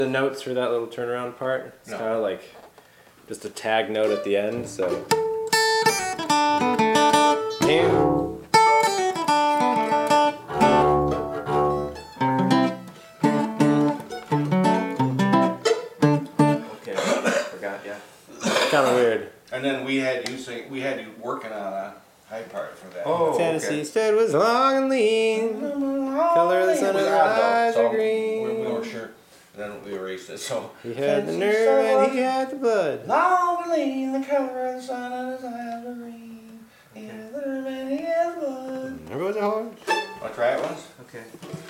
The notes for that little turnaround part, it's kind of like just a tag note at the end, so. Kind of weird. And then we had you working on a high part for that. Oh, Tennessee stud was long and lean. Color of the sun of his eyes are green. We weren't sure. Then we erased it. So he had the nerve and he had the blood. Long and lean, the color of the sun of his eyes are green. He had the nerve and he had the blood. Never was a horse. Want to try it once? Okay.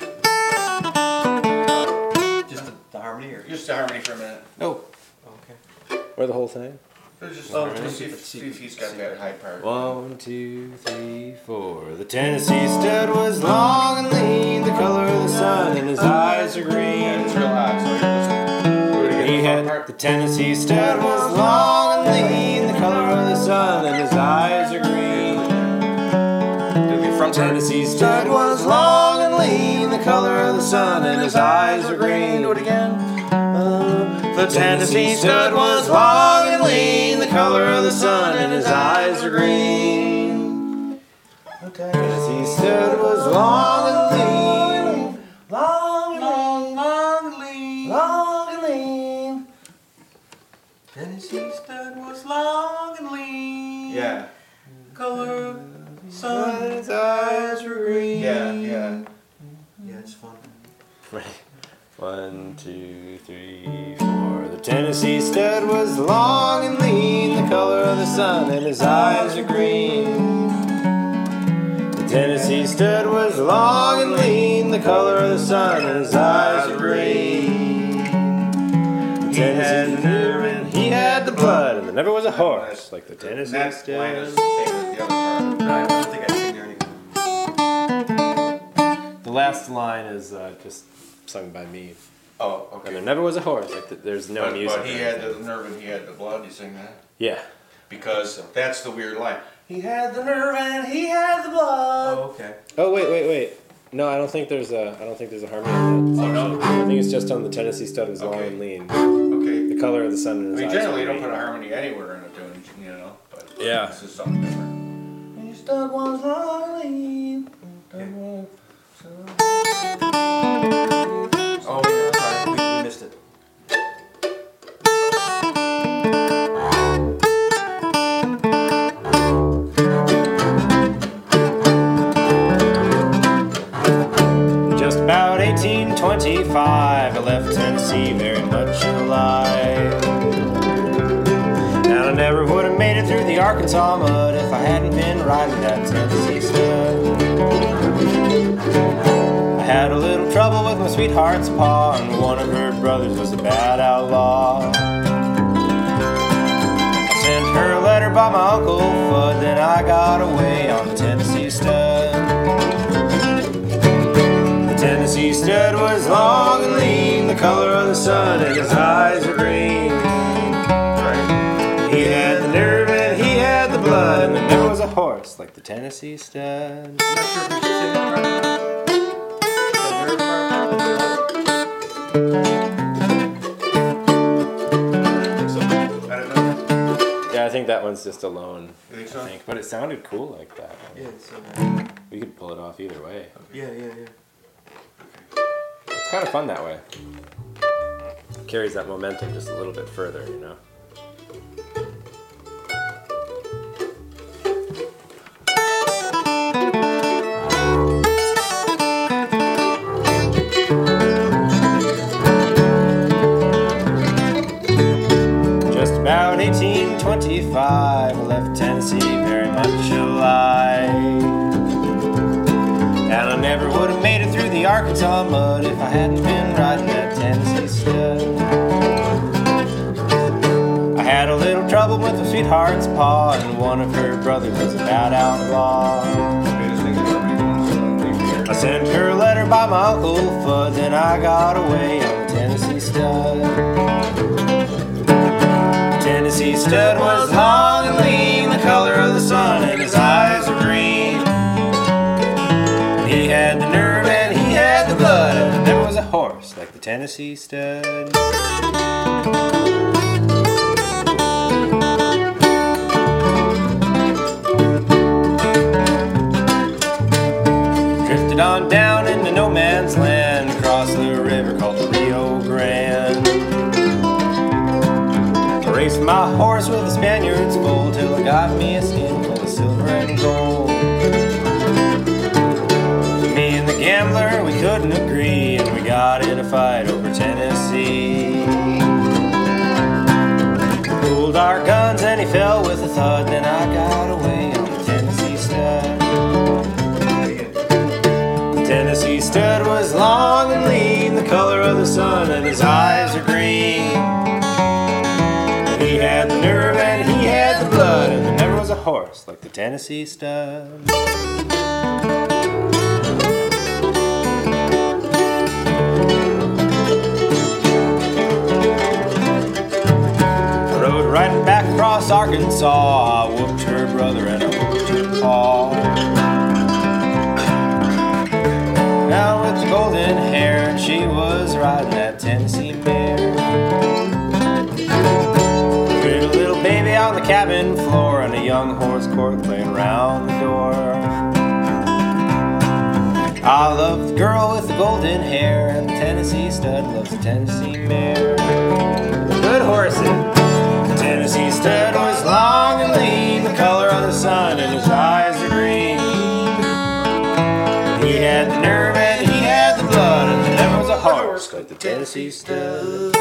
Just the harmony, or just the harmony for a minute. Oh. Okay. Or the whole thing. Just see if he's got that high part. 1, 2, 3, 4. The Tennessee stud was long and lean, the color of the sun, and his eyes are green. Yeah, it's real hot, so he had the Tennessee stud was long and lean, the color of the sun, and his eyes are green. Tennessee stud was long and lean, the color of the sun, and his eyes are green. Do it again. The Tennessee stud was long and lean, the color of the sun, and his eyes are green. The Tennessee stud was long and lean, long and lean, long and lean. Tennessee stud was long and lean. Yeah. Color of the sun, and his eyes were green. Yeah. Yeah, it's fun. Right. 1, 2, 3, 4. The Tennessee stud was long and lean, the color of the sun, and his eyes are green. The Tennessee stud was long and lean, the color of the sun, and his eyes are green. The Tennessee nerve and he had the blood, and there never was a horse like the Tennessee That line stud. is the same as the other part. I don't think I sing there anymore. The last line is just sung by me. Oh, And okay. there never was a horse. Like there's no music. But he had the nerve and he had the blood. You sing that? Yeah. Because that's the weird line. He had the nerve and he had the blood. Oh, okay. Oh wait. No, I don't think there's a harmony in that. Oh, no? I think it's just on the Tennessee stud was long Okay. and lean. Okay. The color of the sun in I his mean, eyes. generally you are don't put a green. harmony anywhere in a tune, you know. But Yeah. this is something different. He stud was long and lean. Oh, yeah, sorry. We missed it. Just about 1825, I left Tennessee very much alive. And I never would have made it through the Arkansas mud if I hadn't been riding that Tennessee stud. I had a little trouble with my sweetheart's pa, and one of her brothers was a bad outlaw. I sent her a letter by my Uncle Fudd, then I got away on the Tennessee stud. The Tennessee stud was long and lean, the color of the sun, and his eyes were green. He had the nerve and he had the blood, and there was a horse like the Tennessee stud. I'm not sure if we should sing that right now. The nerve part. I don't know. Yeah, I think that one's just alone. You think I so? think, but it sounded cool like that. Yeah, so, We could pull it off either way. yeah. It's kind of fun that way. Carries that momentum just a little bit further, you know. Just about 1825, I left Tennessee very much alive. And I never would have made it through the Arkansas mud if I hadn't been riding that Tennessee stud. I had a little trouble with my sweetheart's pa, and one of her brothers was a bad outlaw. I sent her a letter by my Uncle Fudd, then I got away on the Tennessee stud. Tennessee stud was long and lean, the color of the sun, and his eyes were green. He had the nerve and he had the blood, and there was a horse like the Tennessee stud. Drifted on down into no man's land, across the river called the Rio Grande. I raced my horse with a Spaniard's foal till I got me a skin full of silver and gold. Me and the gambler, we couldn't agree, and we got in a fight over Tennessee. Pulled our guns and he fell with a thud, then I got away on the Tennessee stud. The Tennessee stud was long and lean, the color of the sun, and his eyes are green. He had the nerve and he had the blood, and there never was a horse like the Tennessee stud. I rode right back across Arkansas, I whooped her brother and I whooped her paw. Down with the golden hair, and she was riding that Tennessee mare. With a little baby on the cabin floor, and a young horse court playing round the door. I love the girl with the golden hair, and the Tennessee stud loves the Tennessee mare. Good horses. The Tennessee stud was long and lean, the color of the sun, and his eyes are green. He had the nerve and he had the blood, and there never was a horse like the Tennessee stud.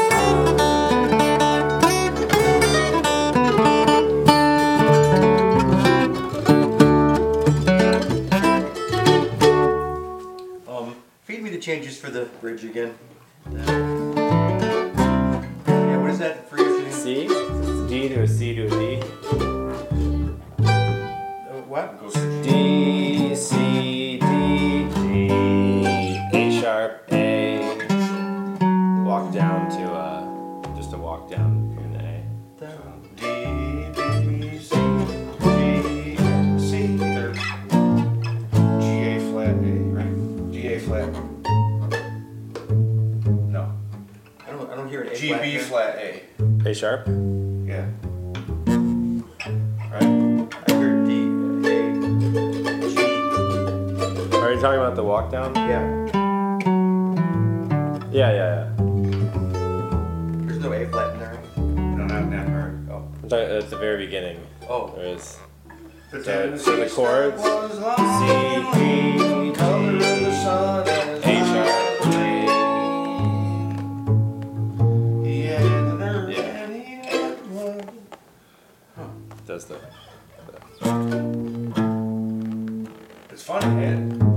Feed me the changes for the bridge again. Yeah, what is that for you? C? It's a D to a C to a D. What? D, C, D, G, A sharp, A. Walk down to just a walk down from the A. D, B, C, G, C, or G, A flat, A, right? G, A flat. No. I don't hear an A G, flat B there. flat, A. A sharp? Yeah. Right? I hear D, A, G. Are you talking about the walk down? Yeah. Yeah. There's no A flat in there. No, not in that part. Oh. I'm talking at the very beginning. Oh. There is. The So the chords, was long C, G, color of the sun and A sharp, he had the nerve Yeah. and he had the blood. does the. It's funny, man.